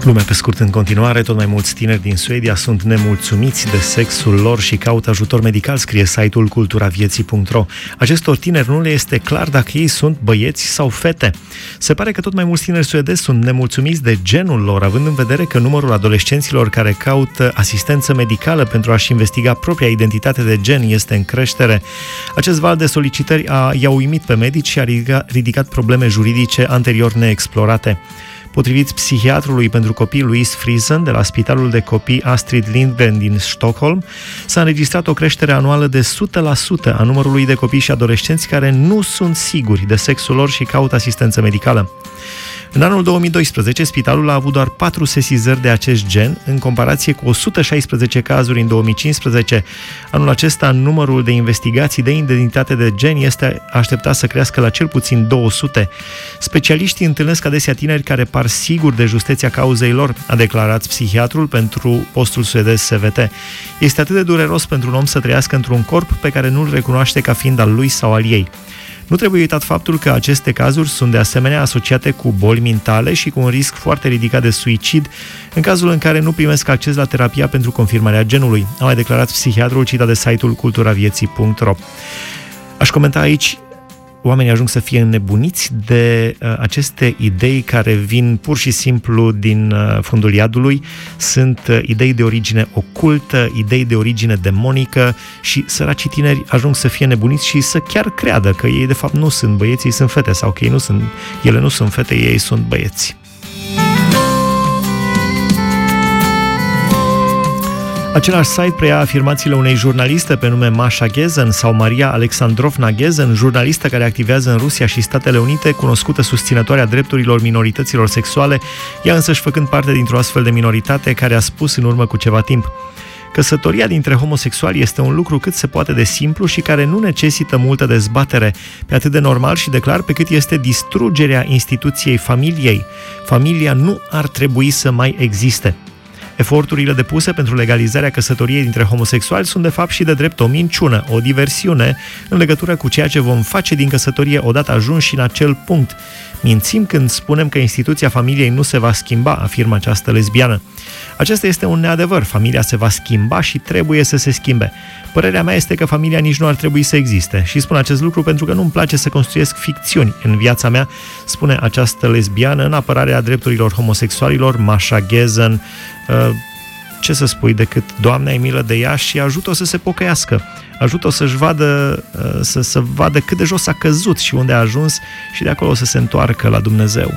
Lumea pe scurt în continuare, tot mai mulți tineri din Suedia sunt nemulțumiți de sexul lor și caută ajutor medical, scrie site-ul culturavieții.ro. Acestor tineri nu le este clar dacă ei sunt băieți sau fete. Se pare că tot mai mulți tineri suedezi sunt nemulțumiți de genul lor, având în vedere că numărul adolescenților care caută asistență medicală pentru a-și investiga propria identitate de gen este în creștere. Acest val de solicitări i-a uimit pe medici și a ridicat probleme juridice anterior neexplorate. Potrivit psihiatrului pentru copii Louise Friesen de la Spitalul de Copii Astrid Lindgren din Stockholm, s-a înregistrat o creștere anuală de 100% a numărului de copii și adolescenți care nu sunt siguri de sexul lor și caută asistență medicală. În anul 2012, spitalul a avut doar 4 sesizări de acest gen, în comparație cu 116 cazuri în 2015. Anul acesta, numărul de investigații de identitate de gen este așteptat să crească la cel puțin 200. Specialiștii întâlnesc adesea tineri care par siguri de justeția cauzei lor, a declarat psihiatrul pentru postul suedez SVT. Este atât de dureros pentru un om să trăiască într-un corp pe care nu-l recunoaște ca fiind al lui sau al ei. Nu trebuie uitat faptul că aceste cazuri sunt de asemenea asociate cu boli mentale și cu un risc foarte ridicat de suicid în cazul în care nu primesc acces la terapia pentru confirmarea genului, a mai declarat psihiatrul citat de site-ul culturavieții.ro. Aș comenta aici: oamenii ajung să fie înnebuniți de aceste idei care vin pur și simplu din fundul iadului. Sunt idei de origine ocultă, idei de origine demonică și săracii tineri ajung să fie nebuniți și să chiar creadă că ei de fapt nu sunt băieți, ei sunt fete, sau că ele nu sunt fete, ei sunt băieți. Același site preia afirmațiile unei jurnaliste pe nume Masha Gezen sau Maria Alexandrovna Gezen, jurnalistă care activează în Rusia și Statele Unite, cunoscută susținătoare a drepturilor minorităților sexuale, ea însăși făcând parte dintr-o astfel de minoritate, care a spus în urmă cu ceva timp: căsătoria dintre homosexuali este un lucru cât se poate de simplu și care nu necesită multă dezbatere, pe atât de normal și de clar pe cât este distrugerea instituției familiei. Familia nu ar trebui să mai existe. Eforturile depuse pentru legalizarea căsătoriei dintre homosexuali sunt de fapt și de drept o minciună, o diversiune în legătură cu ceea ce vom face din căsătorie odată ajunși în acel punct. Mințim când spunem că instituția familiei nu se va schimba, afirmă această lesbiană. Acesta este un neadevăr, familia se va schimba și trebuie să se schimbe. Părerea mea este că familia nici nu ar trebui să existe și spun acest lucru pentru că nu-mi place să construiesc ficțiuni în viața mea, spune această lesbiană în apărarea drepturilor homosexualilor, Masha Gezen. Ce să spui decât: Doamne, ai milă de ea și ajută-o să se pocăiască, ajută-o să-și vadă, să vadă cât de jos a căzut și unde a ajuns și de acolo să se întoarcă la Dumnezeu.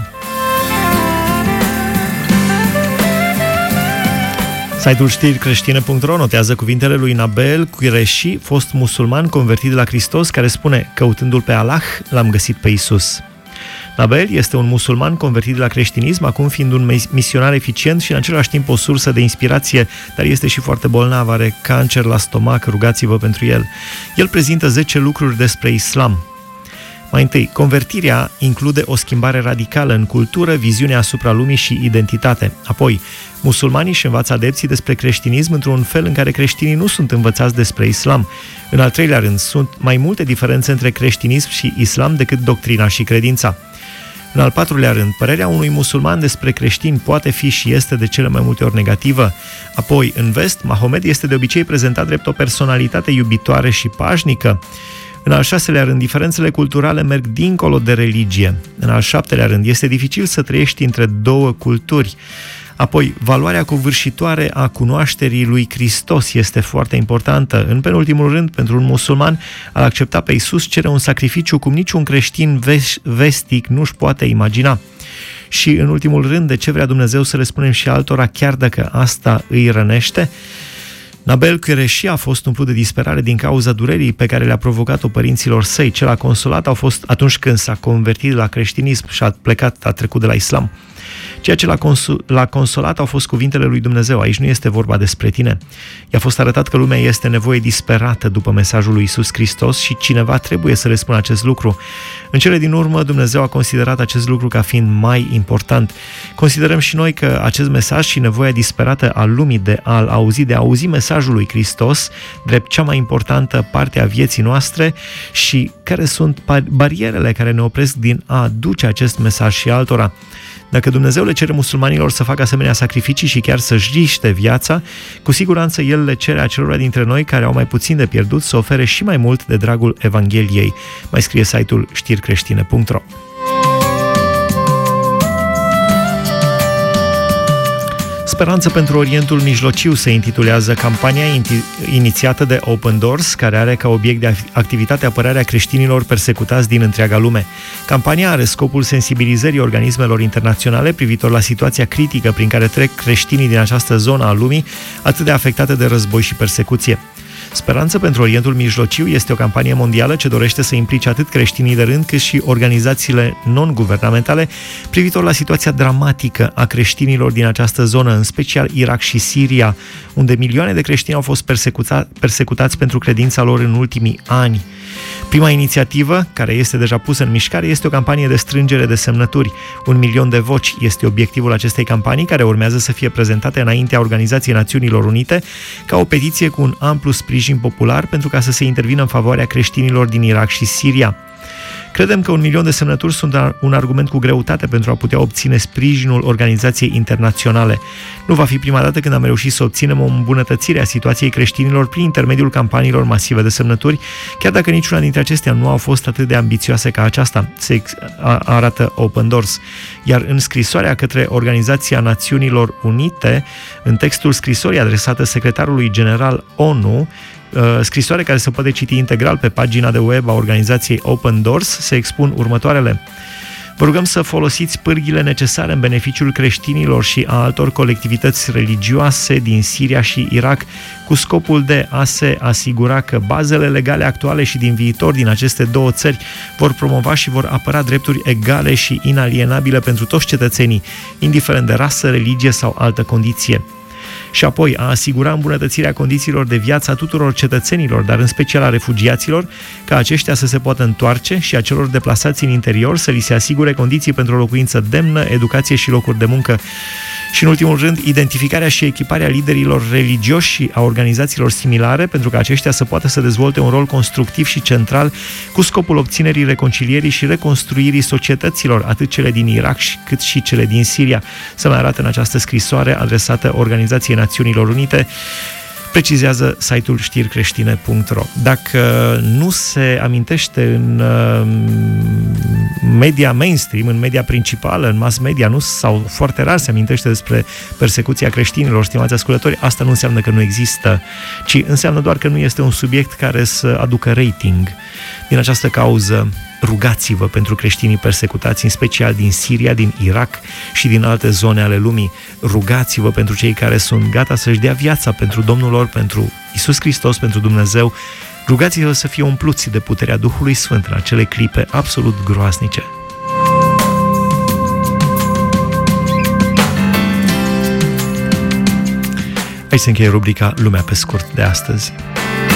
Site-ul știricreștine.ro notează cuvintele lui Nabeel Qureshi, fost musulman convertit de la Hristos, care spune: căutându-l pe Allah, l-am găsit pe Isus. Nabeel este un musulman convertit de la creștinism, acum fiind un misionar eficient și în același timp o sursă de inspirație, dar este și foarte bolnav, are cancer la stomac, rugați-vă pentru el. El prezintă 10 lucruri despre islam. Mai întâi, convertirea include o schimbare radicală în cultură, viziune asupra lumii și identitate. Apoi, musulmanii își învață adepții despre creștinism într-un fel în care creștinii nu sunt învățați despre islam. În al treilea rând, sunt mai multe diferențe între creștinism și islam decât doctrina și credința. În al patrulea rând, părerea unui musulman despre creștini poate fi și este de cele mai multe ori negativă. Apoi, în vest, Mahomed este de obicei prezentat drept o personalitate iubitoare și pașnică. În al șaselea rând, diferențele culturale merg dincolo de religie. În al șaptelea rând, este dificil să trăiești între două culturi. Apoi, valoarea covârșitoare a cunoașterii lui Hristos este foarte importantă. În penultimul rând, pentru un musulman, a accepta pe Iisus cere un sacrificiu cum niciun creștin vestic nu-și poate imagina. Și, în ultimul rând, de ce vrea Dumnezeu să le spunem și altora, chiar dacă asta îi rănește? Nabeel Qureshi a fost umplut de disperare din cauza durerii pe care le-a provocat-o părinților săi. Ce l-a consolat a fost atunci când s-a convertit la creștinism și a trecut de la islam. Ceea ce l-a consolat au fost cuvintele lui Dumnezeu. Aici nu este vorba despre tine. I-a fost arătat că lumea este nevoie disperată după mesajul lui Iisus Hristos și cineva trebuie să le spună acest lucru. În cele din urmă, Dumnezeu a considerat acest lucru ca fiind mai important. Considerăm și noi că acest mesaj și nevoia disperată a lumii de a auzi mesajul lui Hristos drept cea mai importantă parte a vieții noastre și care sunt barierele care ne opresc din a aduce acest mesaj și altora. Dacă Dumnezeu le cere musulmanilor să facă asemenea sacrificii și chiar să-și riște viața, cu siguranță El le cere acelora dintre noi care au mai puțin de pierdut să ofere și mai mult de dragul Evangheliei, mai scrie site-ul știricreștine.ro. Speranță pentru Orientul Mijlociu se intitulează campania inițiată de Open Doors, care are ca obiect de activitate apărarea creștinilor persecutați din întreaga lume. Campania are scopul sensibilizării organismelor internaționale privitor la situația critică prin care trec creștinii din această zonă a lumii, atât de afectate de război și persecuție. Speranță pentru Orientul Mijlociu este o campanie mondială ce dorește să implice atât creștinii de rând cât și organizațiile non-guvernamentale privitor la situația dramatică a creștinilor din această zonă, în special Irak și Siria, unde milioane de creștini au fost persecutați pentru credința lor în ultimii ani. Prima inițiativă, care este deja pusă în mișcare, este o campanie de strângere de semnături. 1 milion de voci este obiectivul acestei campanii, care urmează să fie prezentate înaintea Organizației Națiunilor Unite ca o petiție cu un amplu sprijin popular pentru ca să se intervină în favoarea creștinilor din Irak și Siria. Credem că 1 milion de semnături sunt un argument cu greutate pentru a putea obține sprijinul organizației internaționale. Nu va fi prima dată când am reușit să obținem o îmbunătățire a situației creștinilor prin intermediul campaniilor masive de semnături, chiar dacă niciuna dintre acestea nu au fost atât de ambițioase ca aceasta, se arată Open Doors. Iar în scrisoarea către Organizația Națiunilor Unite, în textul scrisorii adresată secretarului general ONU, scrisoare care se poate citi integral pe pagina de web a organizației Open Doors, se expun următoarele. Vă rugăm să folosiți pârghile necesare în beneficiul creștinilor și a altor colectivități religioase din Siria și Irak, cu scopul de a se asigura că bazele legale actuale și din viitor din aceste două țări vor promova și vor apăra drepturi egale și inalienabile pentru toți cetățenii, indiferent de rasă, religie sau altă condiție. Și apoi a asigura îmbunătățirea condițiilor de viață a tuturor cetățenilor, dar în special a refugiaților, ca aceștia să se poată întoarce și a celor deplasați în interior să li se asigure condiții pentru o locuință demnă, educație și locuri de muncă. Și în ultimul rând, identificarea și echiparea liderilor religioși și a organizațiilor similare pentru ca aceștia să poată să dezvolte un rol constructiv și central cu scopul obținerii reconcilierii și reconstruirii societăților, atât cele din Irak cât și cele din Siria. Se mai arată în această scrisoare adresată Organizației Națiunilor Unite, precizează site-ul știricreștine.ro. Dacă nu se amintește în media mainstream, în media principală, în mass media, nu, sau foarte rar se amintește despre persecuția creștinilor, stimați ascultători, asta nu înseamnă că nu există, ci înseamnă doar că nu este un subiect care să aducă rating. Din această cauză, rugați-vă pentru creștinii persecutați, în special din Siria, din Irak și din alte zone ale lumii. Rugați-vă pentru cei care sunt gata să-și dea viața pentru Domnul lor, pentru Iisus Hristos, pentru Dumnezeu. Rugați-vă să fie umpluți de puterea Duhului Sfânt în acele clipe absolut groaznice. Aici se încheie rubrica Lumea pe scurt de astăzi.